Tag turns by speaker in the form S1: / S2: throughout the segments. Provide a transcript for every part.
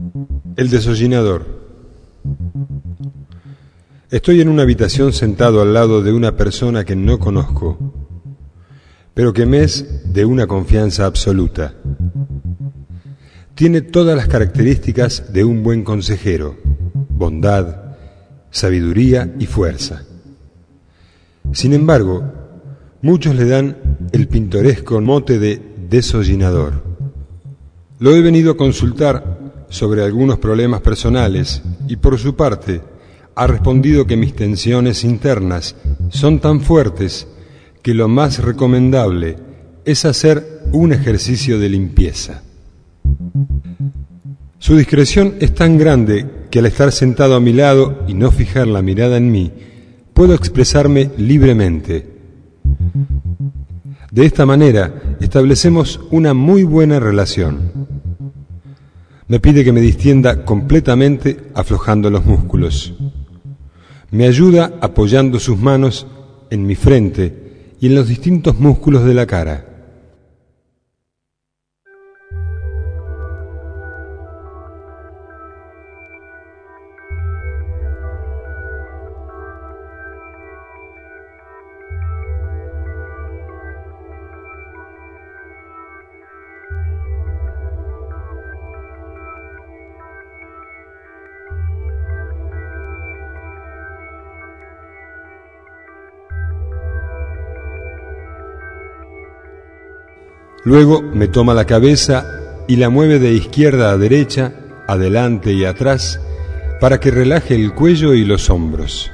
S1: El desollinador. Estoy en una habitación sentado al lado de una persona que no conozco, pero que me es de una confianza absoluta. Tiene todas las características de un buen consejero: bondad, sabiduría y fuerza. Sin embargo, muchos le dan el pintoresco mote de desollinador. Lo he venido a consultar sobre algunos problemas personales y, por su parte, ha respondido que mis tensiones internas son tan fuertes que lo más recomendable es hacer un ejercicio de limpieza. Su discreción es tan grande que al estar sentado a mi lado y no fijar la mirada en mí, puedo expresarme libremente. De esta manera establecemos una muy buena relación. Me pide que me distienda completamente aflojando los músculos. Me ayuda apoyando sus manos en mi frente y en los distintos músculos de la cara. Luego me toma la cabeza y la mueve de izquierda a derecha, adelante y atrás, para que relaje el cuello y los hombros.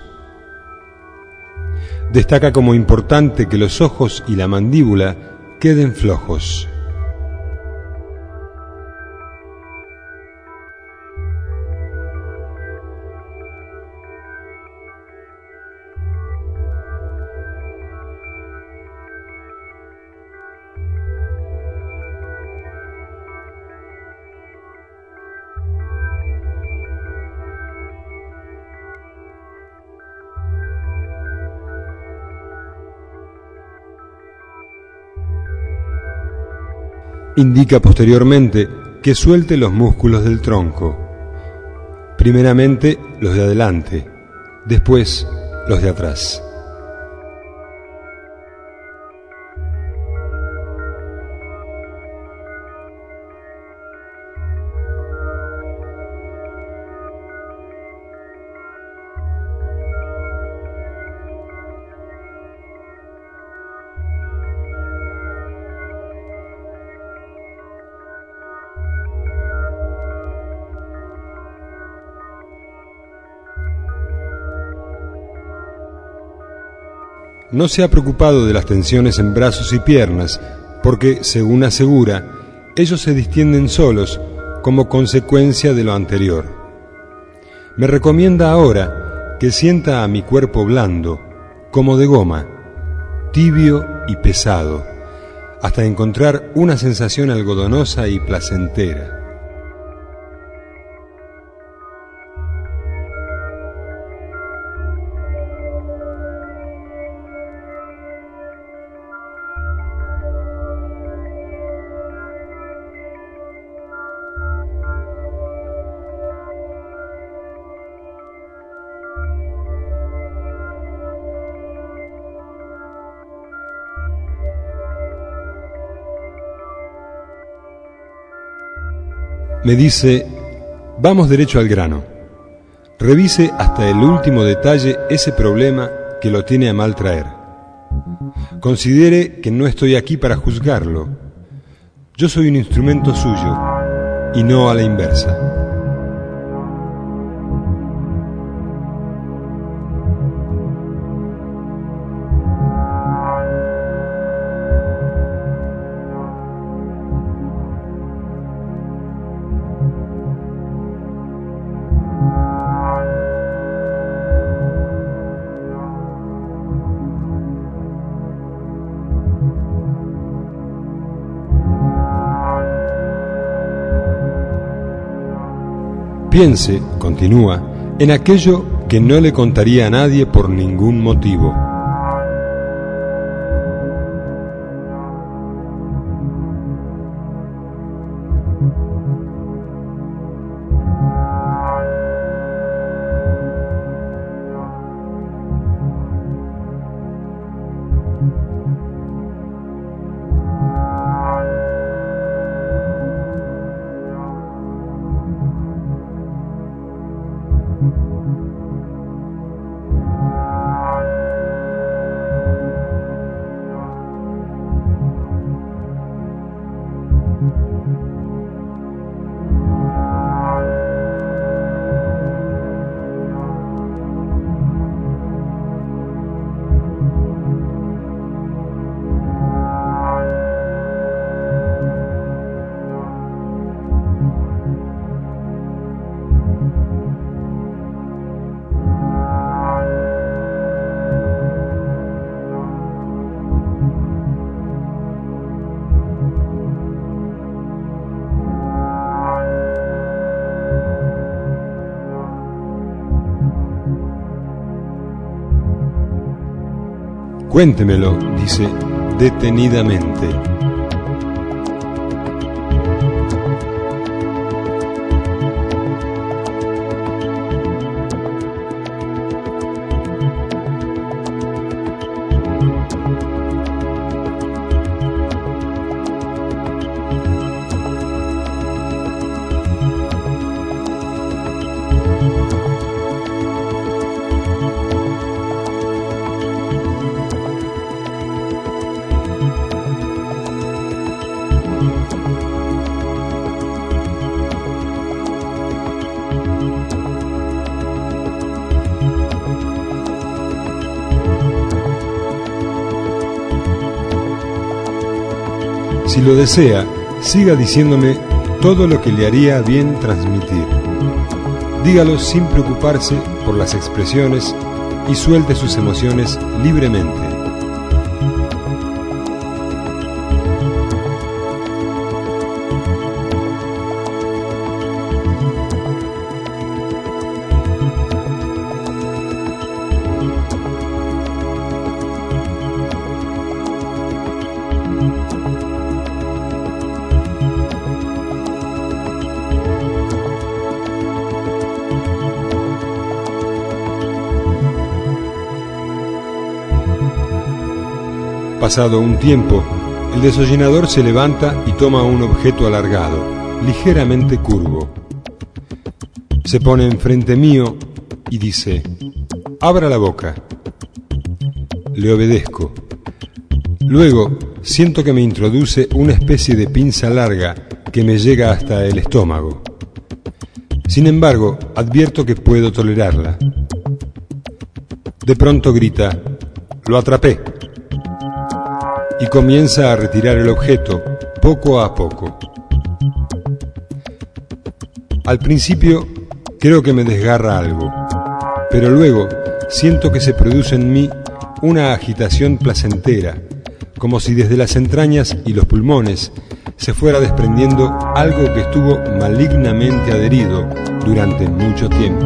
S1: Destaca como importante que los ojos y la mandíbula queden flojos. Indica posteriormente que suelte los músculos del tronco, primeramente los de adelante, después los de atrás. No se ha preocupado de las tensiones en brazos y piernas, porque, según asegura, ellos se distienden solos como consecuencia de lo anterior. Me recomienda ahora que sienta a mi cuerpo blando, como de goma, tibio y pesado, hasta encontrar una sensación algodonosa y placentera. Me dice: vamos derecho al grano. Revise hasta el último detalle ese problema que lo tiene a mal traer. Considere que no estoy aquí para juzgarlo. Yo soy un instrumento suyo, y no a la inversa. Piense, continúa, en aquello que no le contaría a nadie por ningún motivo. Cuéntemelo, dice, detenidamente. Si lo desea, siga diciéndome todo lo que le haría bien transmitir. Dígalo sin preocuparse por las expresiones y suelte sus emociones libremente. Pasado un tiempo, el desollinador se levanta y toma un objeto alargado, ligeramente curvo. Se pone enfrente mío y dice: «Abra la boca». Le obedezco. Luego siento que me introduce una especie de pinza larga que me llega hasta el estómago. Sin embargo, advierto que puedo tolerarla. De pronto grita: «¡Lo atrapé!» y comienza a retirar el objeto poco a poco. Al principio creo que me desgarra algo, pero luego siento que se produce en mí una agitación placentera, como si desde las entrañas y los pulmones se fuera desprendiendo algo que estuvo malignamente adherido durante mucho tiempo.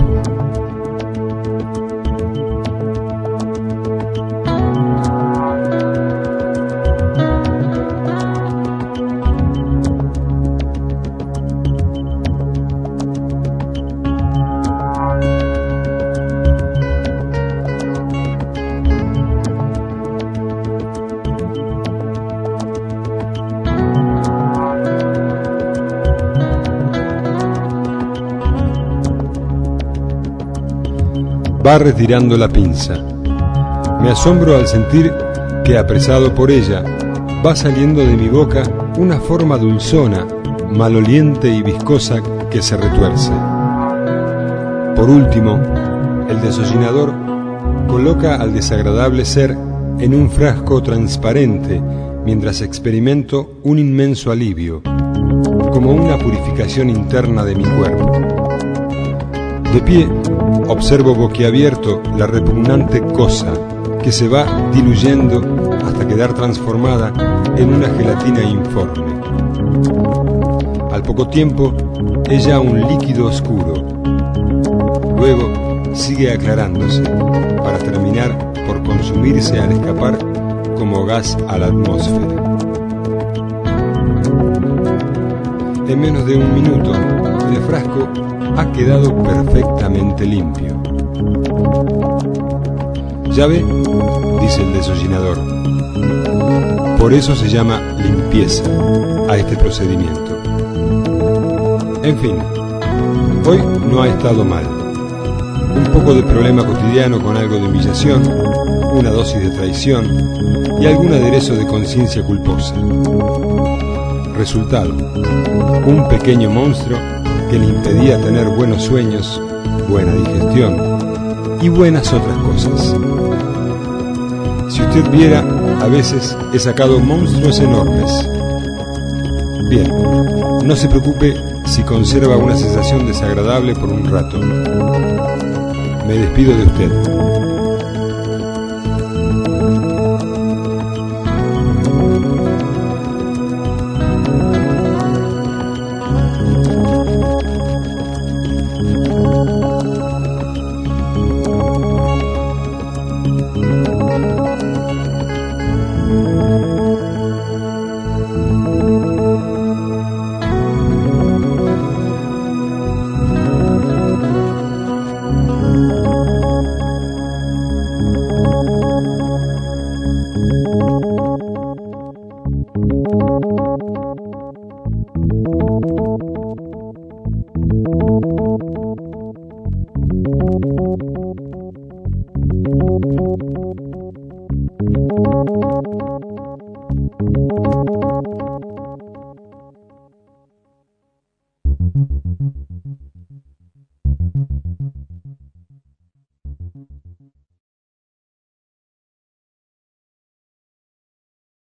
S1: Va retirando la pinza. Me asombro al sentir que, apresado por ella, va saliendo de mi boca una forma dulzona, maloliente y viscosa que se retuerce. Por último, el desollinador coloca al desagradable ser en un frasco transparente mientras experimento un inmenso alivio, como una purificación interna de mi cuerpo. De pie, observo boquiabierto la repugnante cosa que se va diluyendo hasta quedar transformada en una gelatina informe. Al poco tiempo, es ya un líquido oscuro. Luego sigue aclarándose, para terminar por consumirse al escapar como gas a la atmósfera. En menos de un minuto, el frasco ha quedado perfectamente limpio. ¿Ya ve?, dice el desollinador. Por eso se llama limpieza a este procedimiento. En fin, hoy no ha estado mal. Un poco de problema cotidiano con algo de humillación, una dosis de traición y algún aderezo de conciencia culposa. Resultado: un pequeño monstruo que le impedía tener buenos sueños, buena digestión y buenas otras cosas. Si usted viera, a veces he sacado monstruos enormes. Bien, no se preocupe si conserva una sensación desagradable por un rato. Me despido de usted.